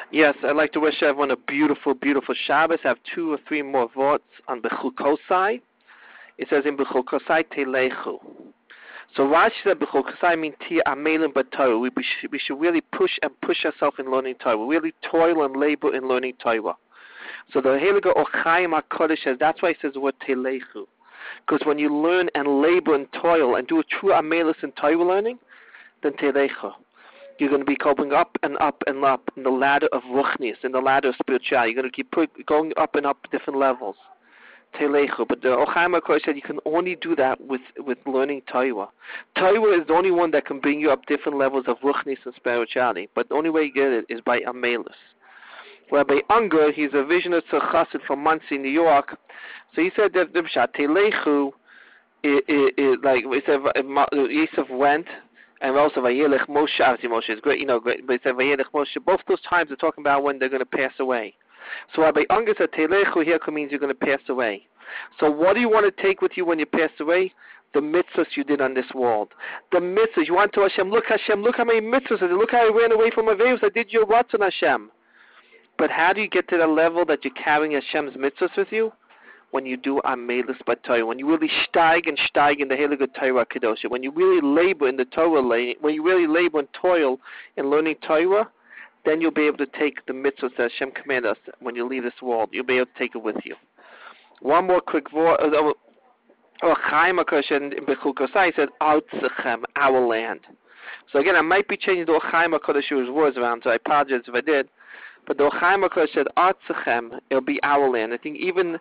Yes, I'd like to wish everyone a beautiful, beautiful Shabbos. I have 2 or 3 more thoughts on Bechukosai. It says in Bechukosai Telechu. So Rashi said Bechukosai means Tia Amelin B'Torah. We should really push ourselves in learning Torah. We really toil and labor in learning Torah. So the Heilige Ochaim HaKodesh says, that's why he says the word Telechu. Because when you learn and labor and toil and do a true Amelis in Torah learning, then Telechu. You're going to be going up and up and up in the ladder of ruchnis, in the ladder of spirituality. You're going to keep going up and up different levels. Telechu. But the Ochaim HaKodesh said you can only do that with learning Torah. Torah is the only one that can bring you up different levels of ruchnis and spirituality. But the only way you get it is by Amelis. Rabbi Unger, he's a visionary chassid from Monsey, New York. So he said that the Telechu is like we said. Yosef went. And also Vayelech Moshe, obviously Moshe is great, great, but it said Vayelech Moshe. Both those times are talking about when they're going to pass away. So Rabbi Unger said, Telechu here means you're going to pass away. So what do you want to take with you when you pass away? The mitzvahs you did on this world. The mitzvahs. You want to Hashem, look how many mitzvahs I did. Look how I ran away from my veils. I did your Ratzon Hashem. But how do you get to the level that you're carrying Hashem's mitzvahs with you? When you do Amelis B'Torah, when you really steig in the Heilige Torah Kedosha, when you really labor in the Torah, when you really labor and toil in learning Torah, then you'll be able to take the mitzvahs that Hashem commanded us when you leave this world. You'll be able to take it with you. One more quick word. Chaim HaKodesh in Bechukosai said, Artzachem, our land. So again, I might be changing the Chaim HaKodesh's words around, so I apologize if I did. But the Chaim HaKodesh said, Artzachem, it'll be our land. I think even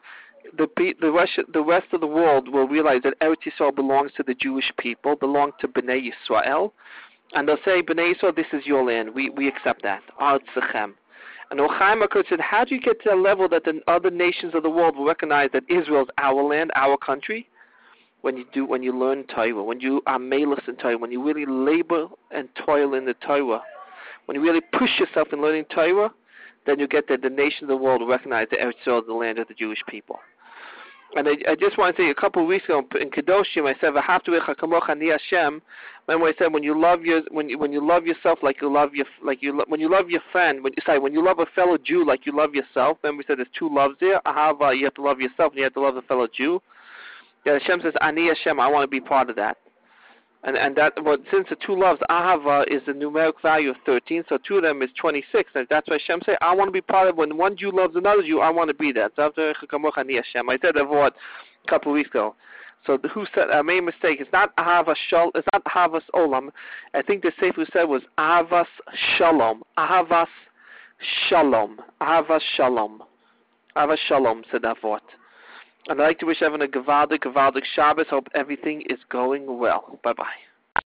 the rest of the world will realize that Eretz Yisrael belongs to the Jewish people, belongs to Bnei Yisrael, and they'll say, Bnei Yisrael, this is your land. We accept that. Artzachem. And Ochaim HaKodesh said, how do you get to a level that the other nations of the world will recognize that Israel is our land, our country? When you learn Torah, when you are meilus in Torah, when you really labor and toil in the Torah, when you really push yourself in learning Torah, then you get that the nations of the world will recognize that Eretz Yisrael is the land of the Jewish people. And I just want to say, a couple of weeks ago in Kedoshim, I said, "V'haftu echa kamocha ani Hashem." Remember, I said when you love yourself like you love when you love your friend, when you love a fellow Jew like you love yourself. Remember, we said there's 2 loves there. Ahava, you have to love yourself, and you have to love the fellow Jew. Yeah, Hashem says, "Ani Hashem," I want to be part of that. And that, well, since the 2 loves, Ahava is the numeric value of 13, so 2 of them is 26. And that's why Hashem said, I want to be part of when one Jew loves another Jew, I want to be that. I said that word a couple of weeks ago. So who said, I made a mistake. It's not Ahava Shalom, it's not Ahavas Olam. I think the Sefer said was Ahavas Shalom. Ahavas Shalom. Ahavas Shalom. Ahavas Shalom said that word. And I'd like to wish everyone a Gavaldik Shabbos. Hope everything is going well. Bye-bye.